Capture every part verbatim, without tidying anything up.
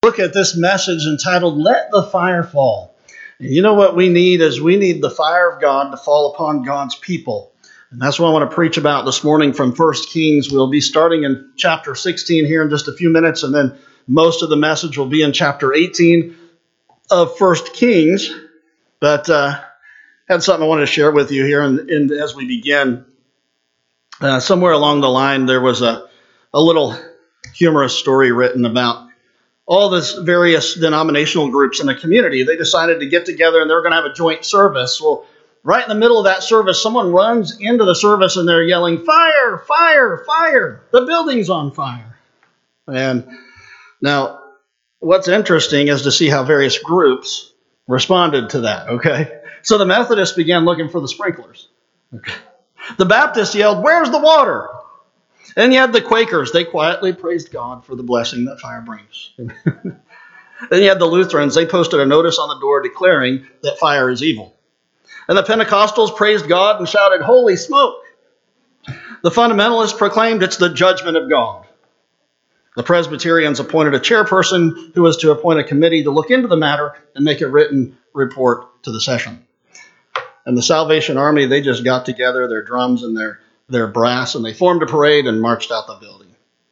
Look at this message entitled, Let the Fire Fall. And you know what we need is we need the fire of God to fall upon God's people. And that's what I want to preach about this morning from First Kings. We'll be starting in chapter sixteen here in just a few minutes, and then most of the message will be in chapter eighteen of First Kings. But uh, I had something I wanted to share with you here and, and as we begin. Uh, somewhere along the line, there was a, a little humorous story written about all this various denominational groups in the community. They decided to get together and they were going to have a joint service. Well, right in the middle of that service, someone runs into the service and they're yelling, "Fire, fire, fire, the building's on fire." And now what's interesting is to see how various groups responded to that, okay? So the Methodists began looking for the sprinklers. Okay. The Baptists yelled, "Where's the water?" And you had the Quakers. They quietly praised God for the blessing that fire brings. Then you had the Lutherans. They posted a notice on the door declaring that fire is evil. And the Pentecostals praised God and shouted, "Holy smoke!" The fundamentalists proclaimed it's the judgment of God. The Presbyterians appointed a chairperson who was to appoint a committee to look into the matter and make a written report to the session. And the Salvation Army, they just got together their drums and their their brass, and they formed a parade and marched out the building.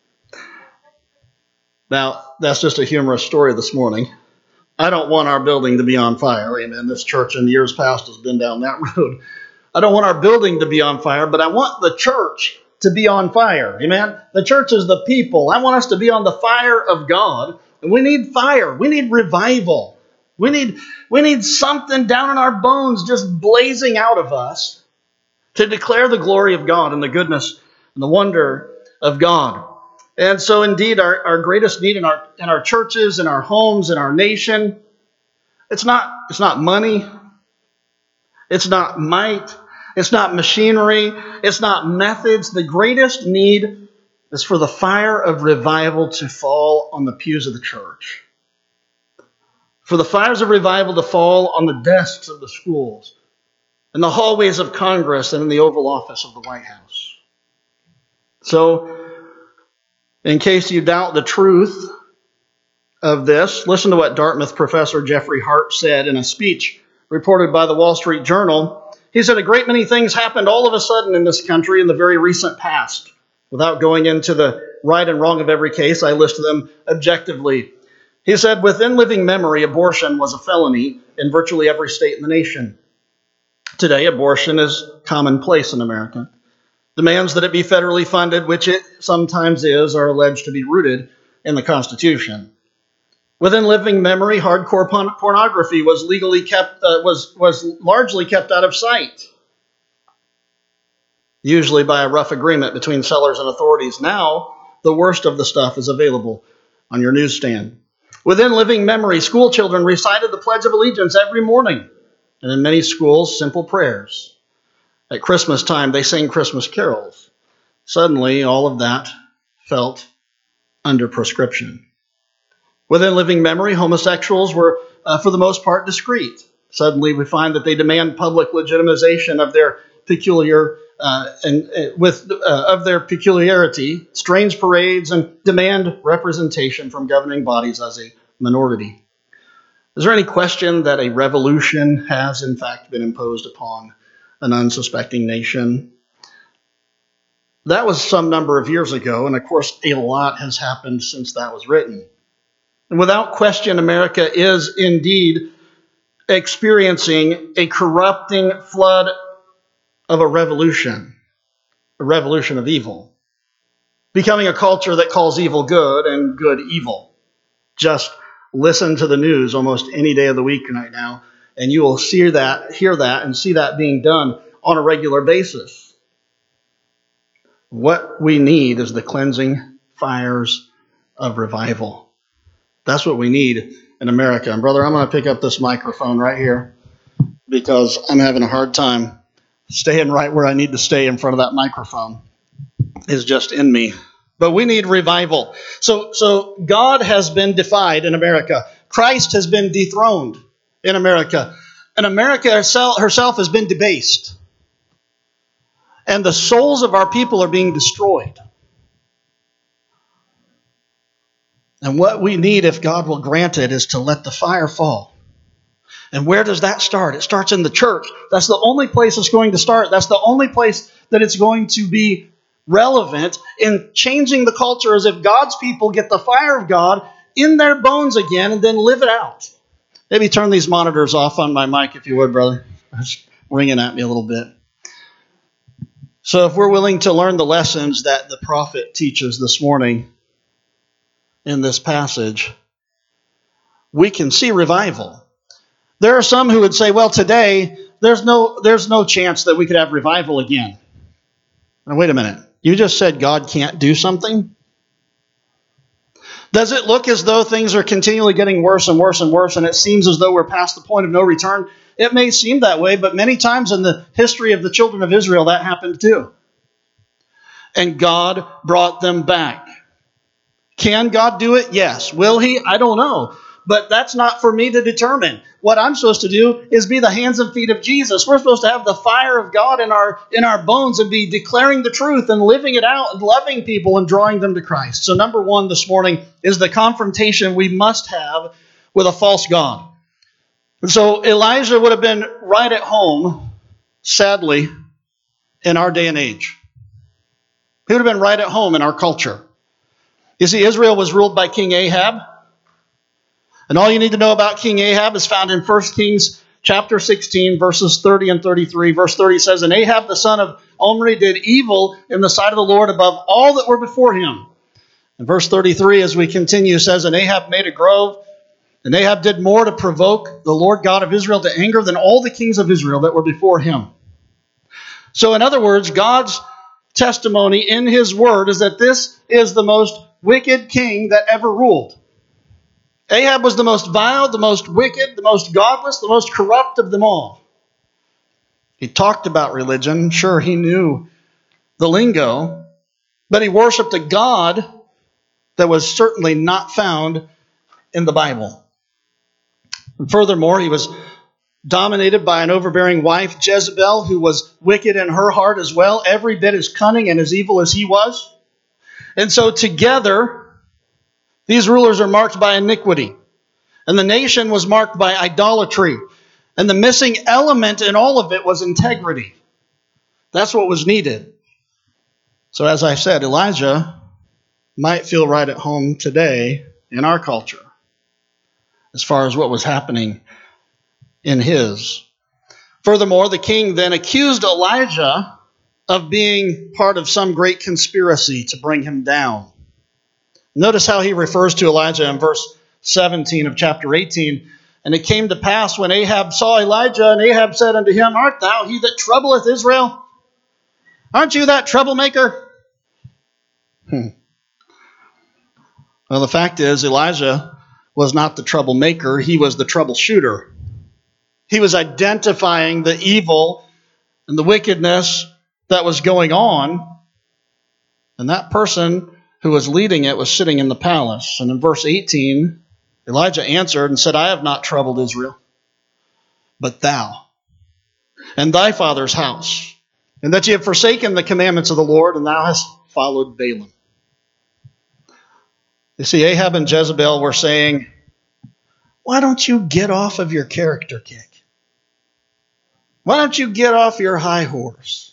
Now, that's just a humorous story this morning. I don't want our building to be on fire. Amen. This church in years past has been down that road. I don't want our building to be on fire, but I want the church to be on fire. Amen. The church is the people. I want us to be on the fire of God, and we need fire. We need revival. We need, we need something down in our bones just blazing out of us to declare the glory of God and the goodness and the wonder of God. And so indeed, our, our greatest need in our in our churches, in our homes, in our nation, it's not, it's not money, it's not might, it's not machinery, it's not methods. The greatest need is for the fire of revival to fall on the pews of the church. For the fires of revival to fall on the desks of the schools, in the hallways of Congress, and in the Oval Office of the White House. So, in case you doubt the truth of this, listen to what Dartmouth professor Jeffrey Hart said in a speech reported by the Wall Street Journal. He said, "A great many things happened all of a sudden in this country in the very recent past. Without going into the right and wrong of every case, I list them objectively." He said, "Within living memory, abortion was a felony in virtually every state in the nation. Today, abortion is commonplace in America. Demands that it be federally funded, which it sometimes is, are alleged to be rooted in the Constitution. Within living memory, hardcore porn- pornography was legally kept, uh, was was largely kept out of sight, usually by a rough agreement between sellers and authorities. Now, the worst of the stuff is available on your newsstand. Within living memory, school children recited the Pledge of Allegiance every morning. And in many schools, simple prayers. At Christmas time, they sang Christmas carols. Suddenly, all of that felt under prescription. Within living memory, homosexuals were, uh, for the most part, discreet. Suddenly, we find that they demand public legitimization of their peculiar uh, and uh, with uh, of their peculiarity, strange parades, and demand representation from governing bodies as a minority. Is there any question that a revolution has, in fact, been imposed upon an unsuspecting nation? That was some number of years ago, and of course, a lot has happened since that was written. And without question, America is indeed experiencing a corrupting flood of a revolution, a revolution of evil, becoming a culture that calls evil good and good evil. Just listen to the news almost any day of the week right now, and you will see that, hear that, and see that being done on a regular basis. What we need is the cleansing fires of revival. That's what we need in America. And brother, I'm going to pick up this microphone right here because I'm having a hard time staying right where I need to stay in front of that microphone. It's just in me. But we need revival. So, so God has been defied in America. Christ has been dethroned in America. And America herself, herself has been debased. And the souls of our people are being destroyed. And what we need, if God will grant it, is to let the fire fall. And where does that start? It starts in the church. That's the only place it's going to start. That's the only place that it's going to be relevant in changing the culture, as if God's people get the fire of God in their bones again and then live it out. Maybe turn these monitors off on my mic if you would, brother. It's ringing at me a little bit. So if we're willing to learn the lessons that the prophet teaches this morning in this passage, we can see revival. There are some who would say, well, today, there's no there's no chance that we could have revival again. Now, wait a minute. You just said God can't do something? Does it look as though things are continually getting worse and worse and worse, and it seems as though we're past the point of no return? It may seem that way, but many times in the history of the children of Israel, that happened too. And God brought them back. Can God do it? Yes. Will He? I don't know. But that's not for me to determine. What I'm supposed to do is be the hands and feet of Jesus. We're supposed to have the fire of God in our in our bones and be declaring the truth and living it out and loving people and drawing them to Christ. So number one this morning is the confrontation we must have with a false god. And so Elijah would have been right at home, sadly, in our day and age. He would have been right at home in our culture. You see, Israel was ruled by King Ahab. And all you need to know about King Ahab is found in First Kings chapter sixteen, verses thirty and thirty-three. Verse thirty says, And Ahab the son of Omri did evil in the sight of the Lord above all that were before him. And verse thirty-three, as we continue, says, And Ahab made a grove, and Ahab did more to provoke the Lord God of Israel to anger than all the kings of Israel that were before him. So in other words, God's testimony in His word is that this is the most wicked king that ever ruled. Ahab was the most vile, the most wicked, the most godless, the most corrupt of them all. He talked about religion. Sure, he knew the lingo, but he worshiped a God that was certainly not found in the Bible. And furthermore, he was dominated by an overbearing wife, Jezebel, who was wicked in her heart as well, every bit as cunning and as evil as he was. And so together, these rulers are marked by iniquity, and the nation was marked by idolatry, and the missing element in all of it was integrity. That's what was needed. So as I said, Elijah might feel right at home today in our culture as far as what was happening in his. Furthermore, the king then accused Elijah of being part of some great conspiracy to bring him down. Notice how he refers to Elijah in verse seventeen of chapter eighteen. And it came to pass when Ahab saw Elijah, and Ahab said unto him, Art thou he that troubleth Israel? Aren't you that troublemaker? Hmm. Well, the fact is, Elijah was not the troublemaker. He was the troubleshooter. He was identifying the evil and the wickedness that was going on. And that person who was leading it was sitting in the palace. And in verse eighteen, Elijah answered and said, I have not troubled Israel, but thou, and thy father's house, and that ye have forsaken the commandments of the Lord, and thou hast followed Balaam. You see, Ahab and Jezebel were saying, why don't you get off of your character kick? Why don't you get off your high horse?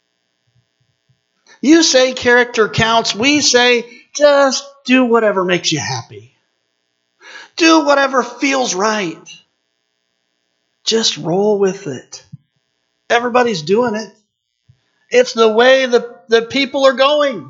You say character counts. We say just do whatever makes you happy. Do whatever feels right. Just roll with it. Everybody's doing it. It's the way the, the people are going.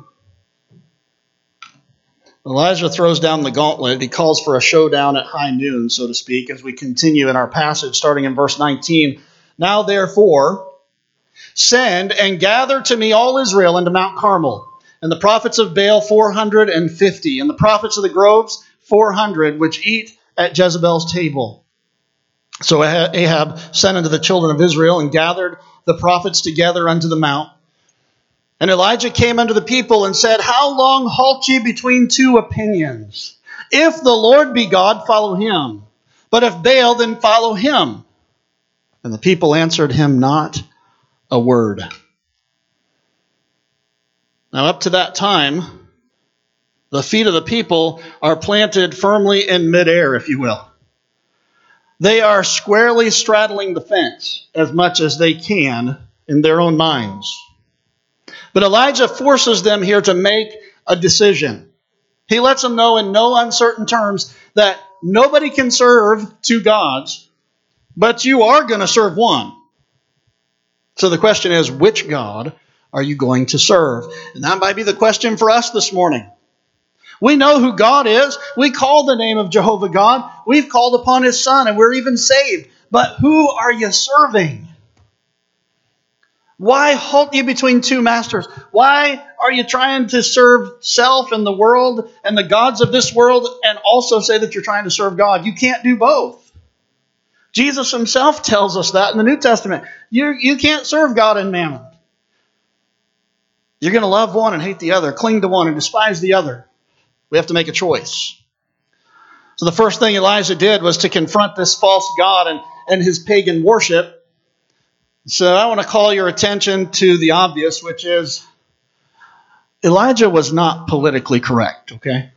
Elijah throws down the gauntlet. He calls for a showdown at high noon, so to speak, as we continue in our passage, starting in verse nineteen. Now therefore, send and gather to me all Israel into Mount Carmel, and the prophets of Baal four hundred fifty, and the prophets of the groves four hundred, which eat at Jezebel's table. So Ahab sent unto the children of Israel, and gathered the prophets together unto the mount. And Elijah came unto the people and said, How long halt ye between two opinions? If the Lord be God, follow him. But if Baal, then follow him. And the people answered him not a word. Now up to that time, The feet of the people are planted firmly in midair, if you will. They are squarely straddling the fence as much as they can in their own minds. But Elijah forces them here to make a decision. He lets them know in no uncertain terms that nobody can serve two gods, but you are going to serve one. So the question is, which God are you going to serve? And that might be the question for us this morning. We know who God is. We call the name of Jehovah God. We've called upon His Son, and we're even saved. But who are you serving? Why halt you between two masters? Why are you trying to serve self and the world and the gods of this world and also say that you're trying to serve God? You can't do both. Jesus Himself tells us that in the New Testament. You, you can't serve God and mammon. You're going to love one and hate the other, cling to one and despise the other. We have to make a choice. So the first thing Elijah did was to confront this false god and, and his pagan worship. So I want to call your attention to the obvious, which is Elijah was not politically correct, okay?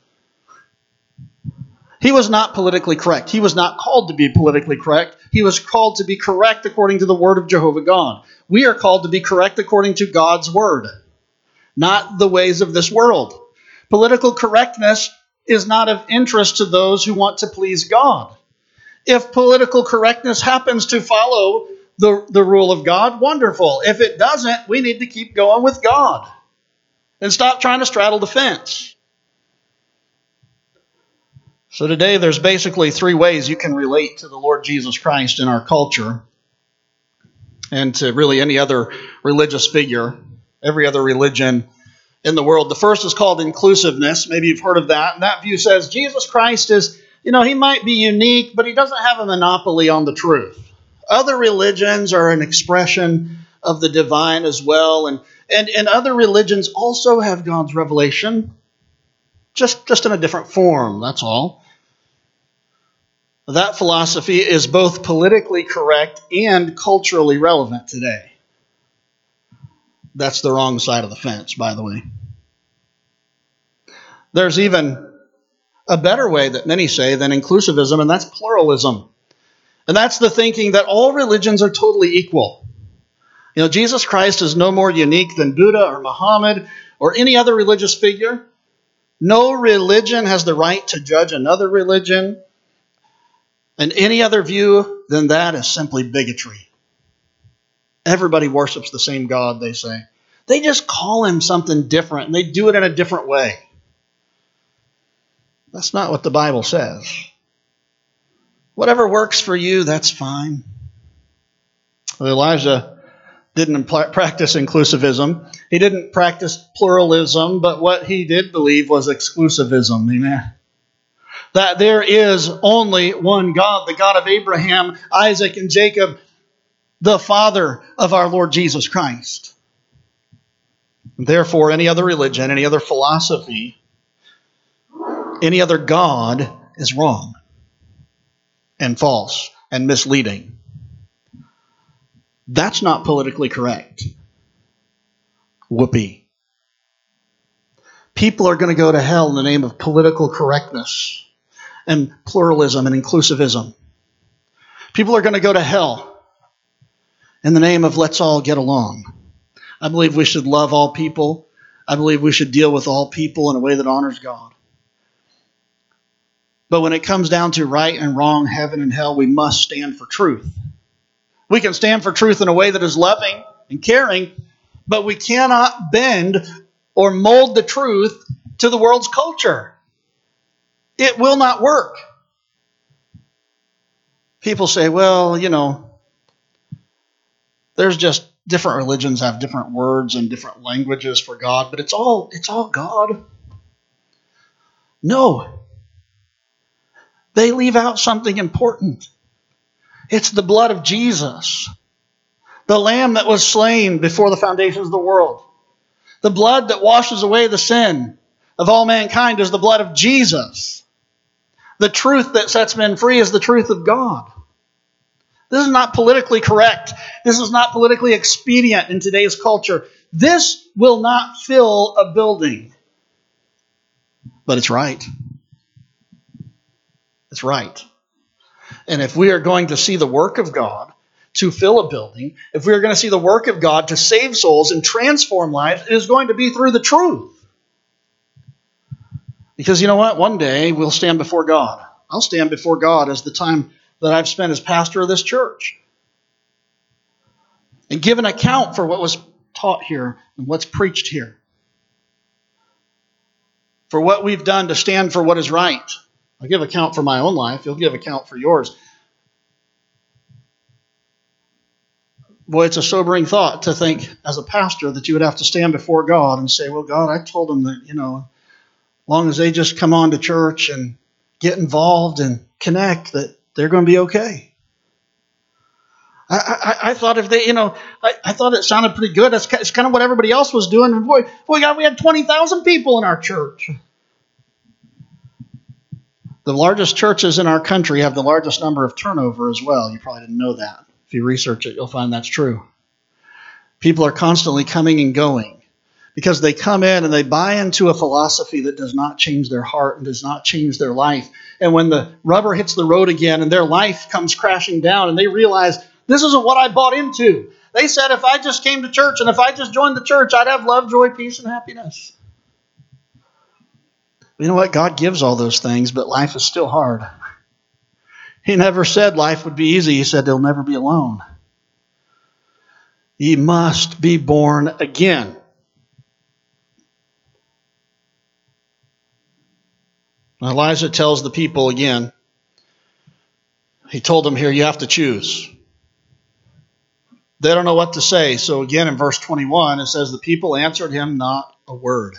He was not politically correct. He was not called to be politically correct. He was called to be correct according to the word of Jehovah God. We are called to be correct according to God's word, not the ways of this world. Political correctness is not of interest to those who want to please God. If political correctness happens to follow the, the rule of God, wonderful. If it doesn't, we need to keep going with God and stop trying to straddle the fence. So today there's basically three ways you can relate to the Lord Jesus Christ in our culture and to really any other religious figure, every other religion in the world. The first is called inclusiveness. Maybe you've heard of that. And that view says Jesus Christ is, you know, He might be unique, but He doesn't have a monopoly on the truth. Other religions are an expression of the divine as well. And, and, and other religions also have God's revelation, just, just in a different form, that's all. That philosophy is both politically correct and culturally relevant today. That's the wrong side of the fence, by the way. There's even a better way that many say than inclusivism, and that's pluralism. And that's the thinking that all religions are totally equal. You know, Jesus Christ is no more unique than Buddha or Muhammad or any other religious figure. No religion has the right to judge another religion. And any other view than that is simply bigotry. Everybody worships the same God, they say. They just call Him something different, and they do it in a different way. That's not what the Bible says. Whatever works for you, that's fine. Well, Elijah didn't practice inclusivism. He didn't practice pluralism, but what he did believe was exclusivism. Amen. That there is only one God, the God of Abraham, Isaac, and Jacob, the Father of our Lord Jesus Christ. Therefore, any other religion, any other philosophy, any other God is wrong and false and misleading. That's not politically correct. Whoopee. People are going to go to hell in the name of political correctness and pluralism and inclusivism. People are going to go to hell in the name of let's all get along. I believe we should love all people. I believe we should deal with all people in a way that honors God. But when it comes down to right and wrong, heaven and hell, we must stand for truth. We can stand for truth in a way that is loving and caring, but we cannot bend or mold the truth to the world's culture. It will not work. People say, well, you know, there's just different religions have different words and different languages for God, but it's all it's all God. No. They leave out something important. It's the blood of Jesus, the Lamb that was slain before the foundations of the world. The blood that washes away the sin of all mankind is the blood of Jesus. The truth that sets men free is the truth of God. This is not politically correct. This is not politically expedient in today's culture. This will not fill a building. but it's right. It's right. And if we are going to see the work of God to fill a building, if we are going to see the work of God to save souls and transform lives, it is going to be through the truth. Because you know what? One day we'll stand before God. I'll stand before God as the time that I've spent as pastor of this church and give an account for what was taught here and what's preached here, for what we've done to stand for what is right. I'll give account for my own life. You'll give account for yours. Boy, it's a sobering thought to think as a pastor that you would have to stand before God and say, well, God, I told them that, you know, as long as they just come on to church and get involved and connect, that they're going to be okay. I, I, I thought if they, you know, I, I thought it sounded pretty good. That's it's kind of what everybody else was doing. And boy, boy, God, we had twenty thousand people in our church. The largest churches in our country have the largest number of turnover as well. You probably didn't know that. If you research it, you'll find that's true. People are constantly coming and going because they come in and they buy into a philosophy that does not change their heart and does not change their life. And when the rubber hits the road again and their life comes crashing down and they realize, this isn't what I bought into. They said if I just came to church and if I just joined the church, I'd have love, joy, peace, and happiness. You know what? God gives all those things, but life is still hard. He never said life would be easy. He said they'll never be alone. Ye must be born again. Elijah tells the people again. He told them here, you have to choose. They don't know what to say. So again, in verse twenty-one, it says, the people answered him not a word.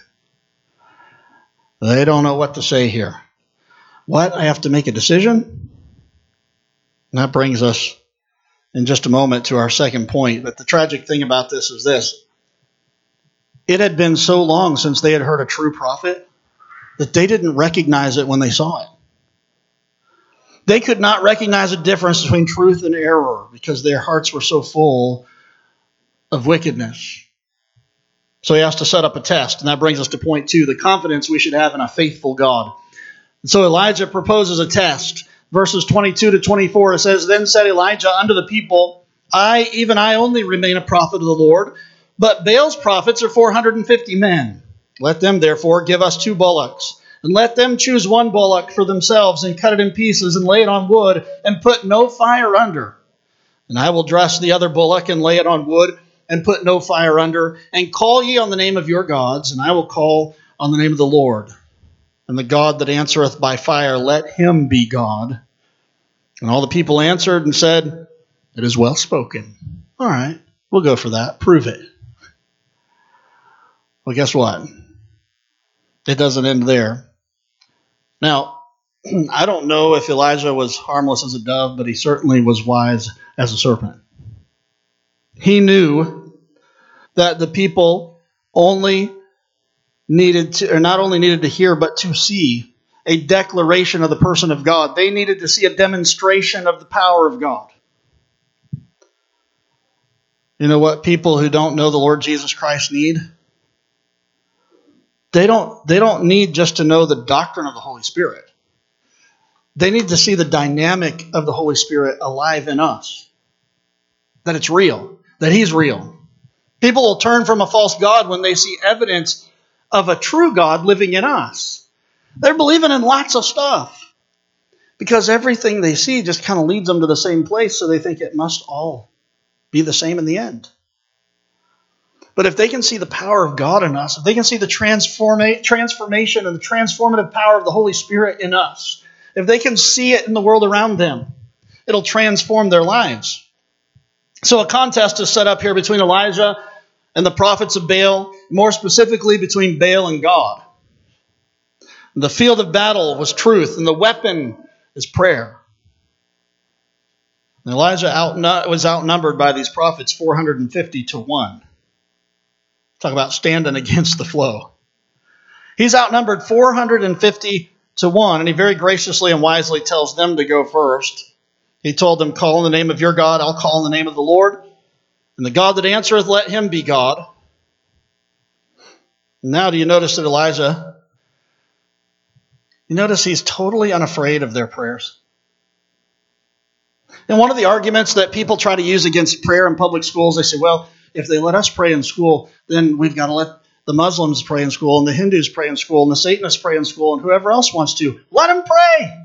They don't know what to say here. What? I have to make a decision? And that brings us in just a moment to our second point. But the tragic thing about this is this. It had been so long since they had heard a true prophet that they didn't recognize it when they saw it. They could not recognize a difference between truth and error because their hearts were so full of wickedness. So he has to set up a test. And that brings us to point two, the confidence we should have in a faithful God. And so Elijah proposes a test. Verses twenty-two to twenty-four, it says, then said Elijah unto the people, I, even I only remain a prophet of the Lord, but Baal's prophets are four hundred fifty men. Let them therefore give us two bullocks, and let them choose one bullock for themselves, and cut it in pieces, and lay it on wood, and put no fire under. And I will dress the other bullock, and lay it on wood, and put no fire under. And call ye on the name of your gods, and I will call on the name of the Lord. And the God that answereth by fire, let him be God. And all the people answered and said, it is well spoken. All right, we'll go for that. Prove it. Well, guess what? It doesn't end there. Now, I don't know if Elijah was harmless as a dove, but he certainly was wise as a serpent. He knew that the people only needed to, or not only needed to hear, but to see a declaration of the person of God. They needed to see a demonstration of the power of God. You know what people who don't know the Lord Jesus Christ need? They don't, they don't need just to know the doctrine of the Holy Spirit. They need to see the dynamic of the Holy Spirit alive in us. That it's real. That He's real. People will turn from a false God when they see evidence of a true God living in us. They're believing in lots of stuff because everything they see just kind of leads them to the same place, so they think it must all be the same in the end. But if they can see the power of God in us, if they can see the transforma- transformation and the transformative power of the Holy Spirit in us, if they can see it in the world around them, it'll transform their lives. So a contest is set up here between Elijah and the prophets of Baal, more specifically between Baal and God. The field of battle was truth, and the weapon is prayer. And Elijah outnu- was outnumbered by these prophets four hundred fifty to one. Talk about standing against the flow. He's outnumbered four hundred fifty to one, and he very graciously and wisely tells them to go first. He told them, call in the name of your God, I'll call in the name of the Lord. And the God that answereth, let him be God. Now do you notice that Elijah You notice he's totally unafraid of their prayers. And one of the arguments that people try to use against prayer in public schools, they say, well, if they let us pray in school, then we've got to let the Muslims pray in school, and the Hindus pray in school, and the Satanists pray in school, and whoever else wants to. Let them pray.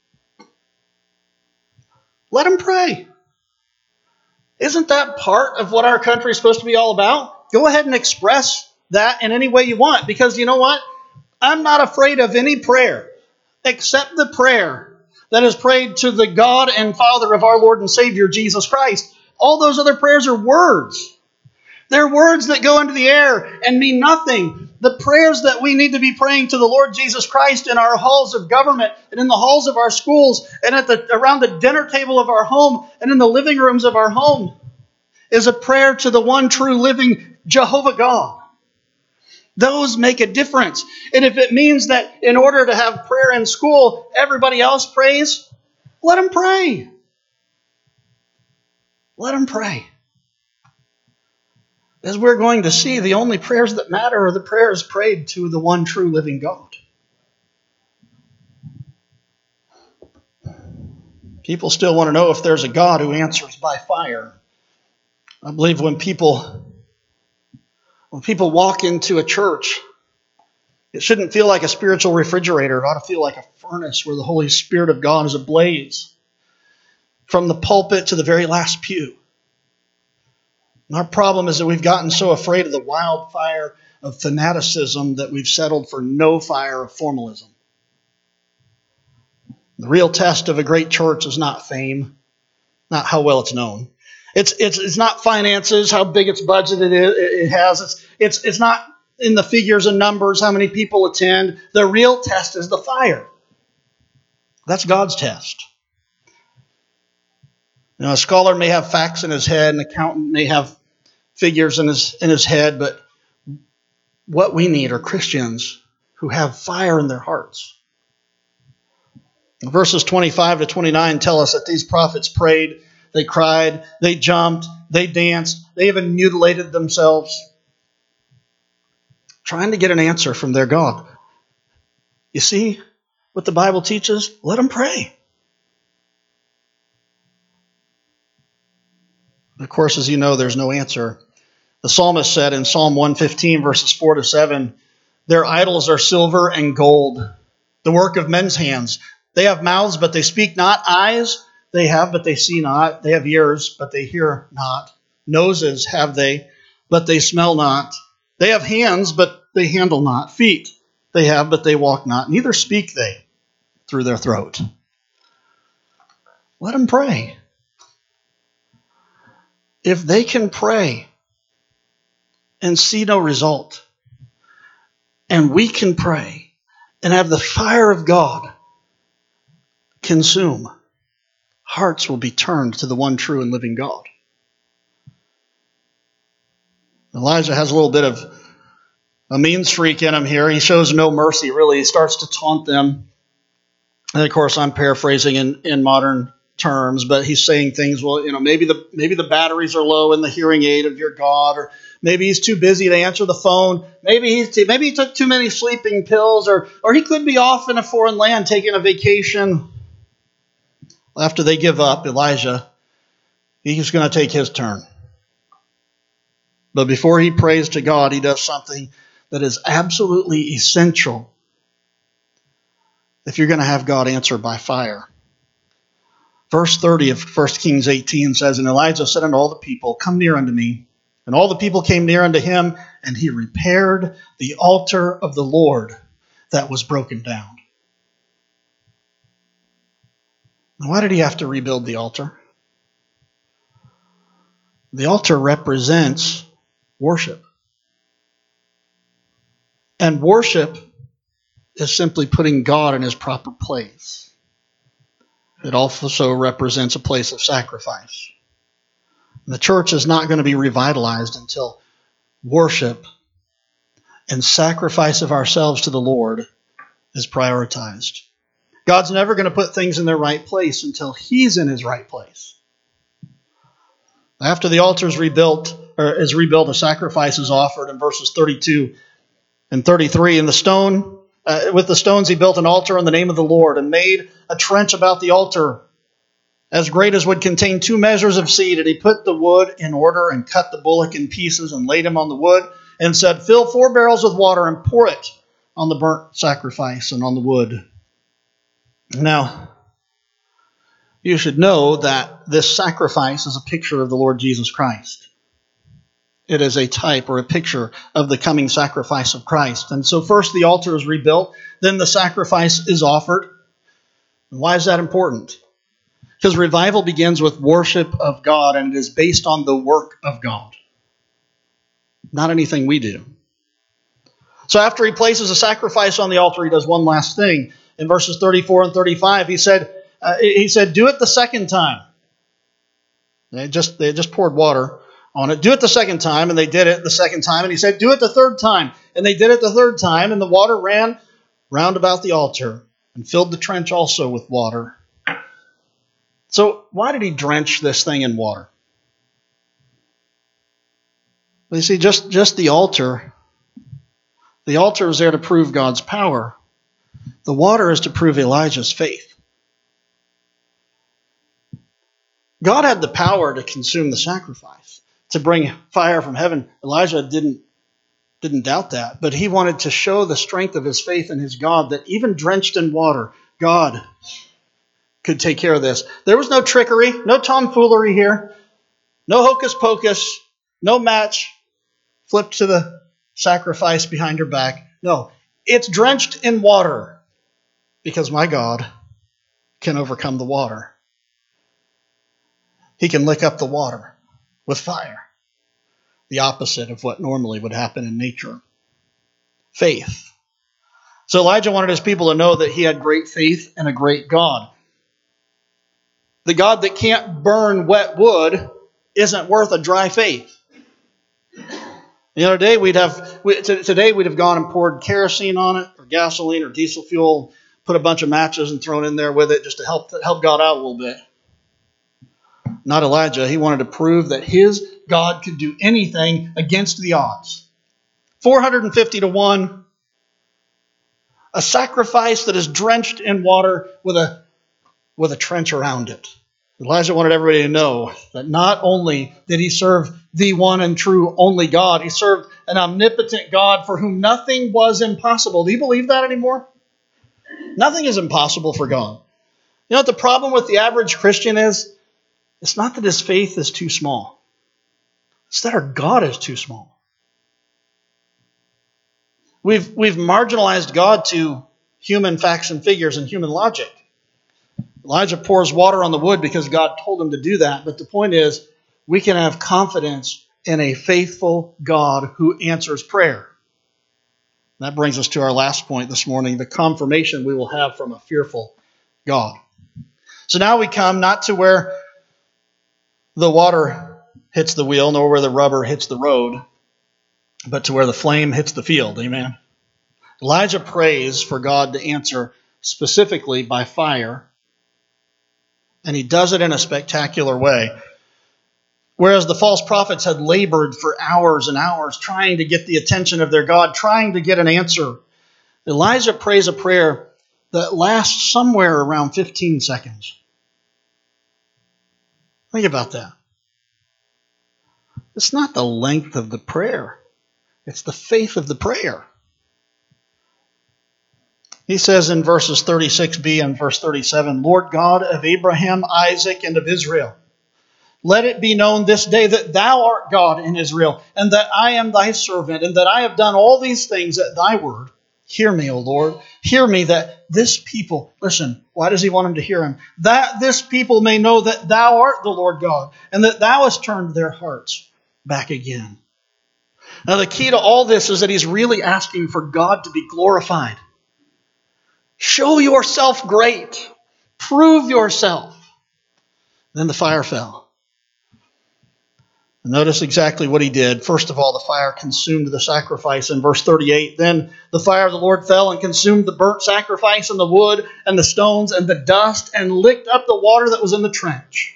Let them pray. Isn't that part of what our country is supposed to be all about? Go ahead and express that in any way you want, because you know what? I'm not afraid of any prayer except the prayer that is prayed to the God and Father of our Lord and Savior, Jesus Christ. All those other prayers are words. They're words that go into the air and mean nothing. The prayers that we need to be praying to the Lord Jesus Christ in our halls of government and in the halls of our schools and at the around the dinner table of our home and in the living rooms of our home is a prayer to the one true living Jehovah God. Those make a difference. And if it means that in order to have prayer in school, everybody else prays, let them pray. Let them pray. As we're going to see, the only prayers that matter are the prayers prayed to the one true living God. People still want to know if there's a God who answers by fire. I believe when people When people walk into a church, it shouldn't feel like a spiritual refrigerator. It ought to feel like a furnace where the Holy Spirit of God is ablaze from the pulpit to the very last pew. And our problem is that we've gotten so afraid of the wildfire of fanaticism that we've settled for no fire of formalism. The real test of a great church is not fame, not how well it's known. It's it's it's not finances, how big its budget it, is, it has. It's it's it's not in the figures and numbers, how many people attend. The real test is the fire. That's God's test. You know, a scholar may have facts in his head, an accountant may have figures in his in his head, but what we need are Christians who have fire in their hearts. Verses twenty-five to twenty-nine tell us that these prophets prayed. They cried, they jumped, they danced, they even mutilated themselves, trying to get an answer from their God. You see what the Bible teaches? Let them pray. Of course, as you know, there's no answer. The psalmist said in Psalm one fifteen, verses four to seven, their idols are silver and gold, the work of men's hands. They have mouths, but they speak not, eyes they have, but they see not. They have ears, but they hear not. Noses have they, but they smell not. They have hands, but they handle not. Feet they have, but they walk not. Neither speak they through their throat. Let them pray. If they can pray and see no result, and we can pray and have the fire of God consume, hearts will be turned to the one true and living God. Elijah has a little bit of a means freak in him here. He shows no mercy, really. He starts to taunt them. And of course, I'm paraphrasing in, in modern terms, but he's saying things, well, you know, maybe the maybe the batteries are low in the hearing aid of your God, or maybe he's too busy to answer the phone. Maybe he's too, maybe he took too many sleeping pills, or or he could be off in a foreign land taking a vacation. After they give up, Elijah, he's going to take his turn. But before he prays to God, he does something that is absolutely essential if you're going to have God answer by fire. Verse thirty of First Kings eighteen says, and Elijah said unto all the people, come near unto me. And all the people came near unto him, and he repaired the altar of the Lord that was broken down. Now, why did he have to rebuild the altar? The altar represents worship. And worship is simply putting God in his proper place. It also represents a place of sacrifice. The church is not going to be revitalized until worship and sacrifice of ourselves to the Lord is prioritized. God's never going to put things in their right place until he's in his right place. After the altar is rebuilt, or is rebuilt, a sacrifice is offered in verses thirty-two and thirty-three. And the stone Uh, with the stones he built an altar in the name of the Lord and made a trench about the altar as great as would contain two measures of seed. And he put the wood in order and cut the bullock in pieces and laid him on the wood and said, fill four barrels with water and pour it on the burnt sacrifice and on the wood. Now, you should know that this sacrifice is a picture of the Lord Jesus Christ. It is a type or a picture of the coming sacrifice of Christ. And so first the altar is rebuilt, then the sacrifice is offered. And why is that important? Because revival begins with worship of God, and it is based on the work of God, not anything we do. So after he places a sacrifice on the altar, he does one last thing. In verses thirty-four and thirty-five, he said, uh, he said, do it the second time. They just, they just poured water on it. Do it the second time, and they did it the second time. And he said, do it the third time. And they did it the third time, and the water ran round about the altar and filled the trench also with water. So why did he drench this thing in water? Well, you see, just, just the altar, the altar is there to prove God's power. The water is to prove Elijah's faith. God had the power to consume the sacrifice, to bring fire from heaven. Elijah didn't, didn't doubt that, but he wanted to show the strength of his faith in his God, that even drenched in water, God could take care of this. There was no trickery, no tomfoolery here, no hocus pocus, no match flipped to the sacrifice behind your back. No, it's drenched in water because my God can overcome the water. He can lick up the water with fire, the opposite of what normally would happen in nature. Faith. So Elijah wanted his people to know that he had great faith in a great God. The God that can't burn wet wood isn't worth a dry faith. The other day we'd have we, t- today we'd have gone and poured kerosene on it, or gasoline, or diesel fuel, put a bunch of matches and thrown in there with it just to help help God out a little bit. Not Elijah. He wanted to prove that his God could do anything against the odds. four hundred fifty to one. A sacrifice that is drenched in water with a, with a trench around it. Elijah wanted everybody to know that not only did he serve the one and true only God, he served an omnipotent God for whom nothing was impossible. Do you believe that anymore? Nothing is impossible for God. You know what the problem with the average Christian is? It's not that his faith is too small. It's that our God is too small. We've, we've marginalized God to human facts and figures and human logic. Elijah pours water on the wood because God told him to do that. But the point is, we can have confidence in a faithful God who answers prayer. That brings us to our last point this morning, the confirmation we will have from a fearful God. So now we come not to where the water hits the wheel, nor where the rubber hits the road, but to where the flame hits the field. Amen. Elijah prays for God to answer specifically by fire, and he does it in a spectacular way. Whereas the false prophets had labored for hours and hours trying to get the attention of their God, trying to get an answer, Elijah prays a prayer that lasts somewhere around fifteen seconds. Think about that. It's not the length of the prayer. It's the faith of the prayer. He says in verses thirty-six b and verse thirty-seven, Lord God of Abraham, Isaac, and of Israel, let it be known this day that thou art God in Israel, and that I am thy servant, and that I have done all these things at thy word. Hear me, O Lord. Hear me, that this people, listen, why does he want him to hear him? That this people may know that thou art the Lord God, and that thou hast turned their hearts back again. Now the key to all this is that he's really asking for God to be glorified. Show yourself great. Prove yourself. Then the fire fell. Notice exactly what he did. First of all, the fire consumed the sacrifice in verse thirty-eight. Then the fire of the Lord fell and consumed the burnt sacrifice and the wood and the stones and the dust and licked up the water that was in the trench.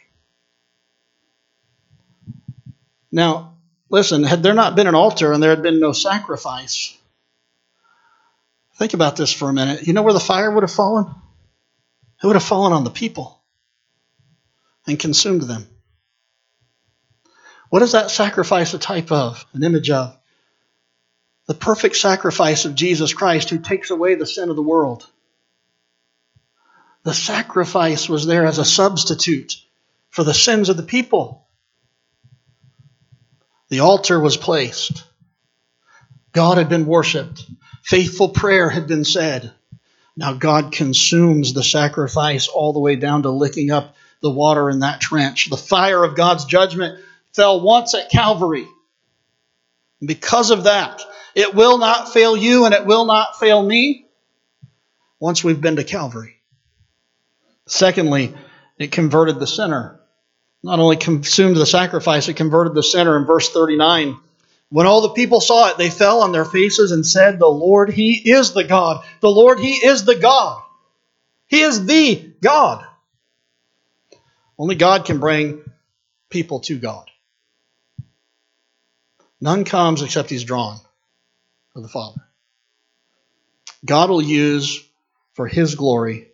Now, listen, had there not been an altar and there had been no sacrifice, Think about this for a minute. You know where the fire would have fallen? It would have fallen on the people and consumed them. What is that sacrifice a type of, an image of? The perfect sacrifice of Jesus Christ who takes away the sin of the world. The sacrifice was there as a substitute for the sins of the people. The altar was placed. God had been worshipped. Faithful prayer had been said. Now God consumes the sacrifice all the way down to licking up the water in that trench. The fire of God's judgment fell once at Calvary. And because of that, it will not fail you and it will not fail me once we've been to Calvary. Secondly, it converted the sinner. Not only consumed the sacrifice, it converted the sinner. In verse thirty-nine, when all the people saw it, they fell on their faces and said, the Lord, He is the God. The Lord, He is the God. He is the God. Only God can bring people to God. None comes except He's drawn for the Father. God will use for His glory,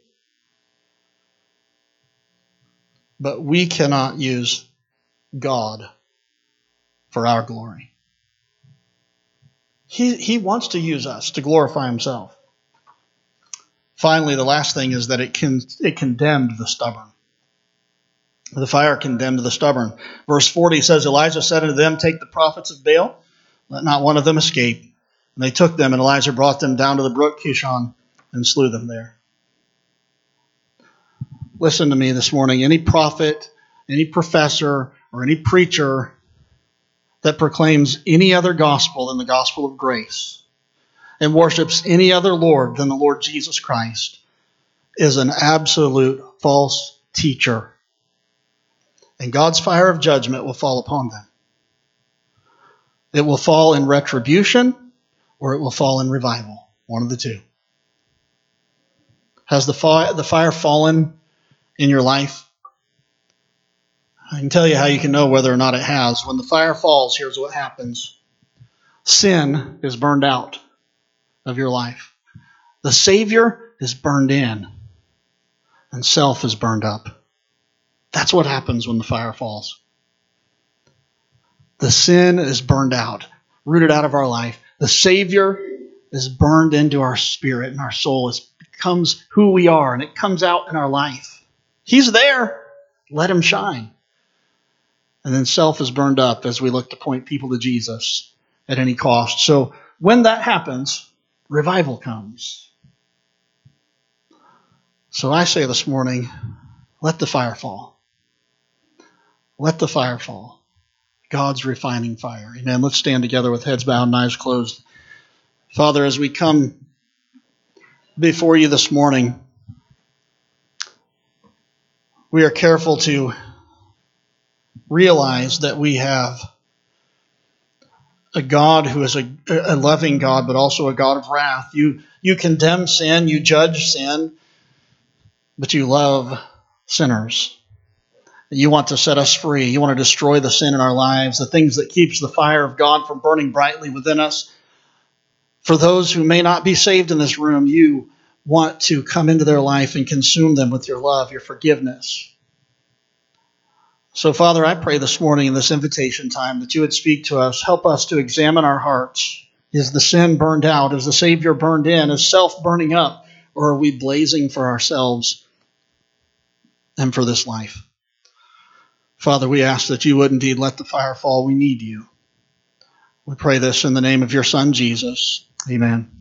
but we cannot use God for our glory. He, he wants to use us to glorify Himself. Finally, the last thing is that it, can, it condemned the stubborn. The fire condemned the stubborn. Verse forty says, Elijah said unto them, take the prophets of Baal, let not one of them escape. And they took them, and Elijah brought them down to the brook Kishon and slew them there. Listen to me this morning. Any prophet, any professor, or any preacher that proclaims any other gospel than the gospel of grace and worships any other Lord than the Lord Jesus Christ is an absolute false teacher. And God's fire of judgment will fall upon them. It will fall in retribution or it will fall in revival. One of the two. Has the fire, the fire fallen in your life? I can tell you how you can know whether or not it has. When the fire falls, here's what happens. Sin is burned out of your life. The Savior is burned in, and self is burned up. That's what happens when the fire falls. The sin is burned out, rooted out of our life. The Savior is burned into our spirit, and our soul is, becomes who we are, and it comes out in our life. He's there. Let Him shine. And then self is burned up as we look to point people to Jesus at any cost. So when that happens, revival comes. So I say this morning, let the fire fall. Let the fire fall. God's refining fire. Amen. Let's stand together with heads bowed and eyes closed. Father, as we come before you this morning, we are careful to realize that we have a God who is a, a loving God, but also a God of wrath. You, you condemn sin, you judge sin, but you love sinners. You want to set us free. You want to destroy the sin in our lives, the things that keeps the fire of God from burning brightly within us. For those who may not be saved in this room, you want to come into their life and consume them with your love, your forgiveness. So, Father, I pray this morning in this invitation time that you would speak to us. Help us to examine our hearts. Is the sin burned out? Is the Savior burned in? Is self burning up? Or are we blazing for ourselves and for this life? Father, we ask that you would indeed let the fire fall. We need you. We pray this in the name of your Son, Jesus. Amen.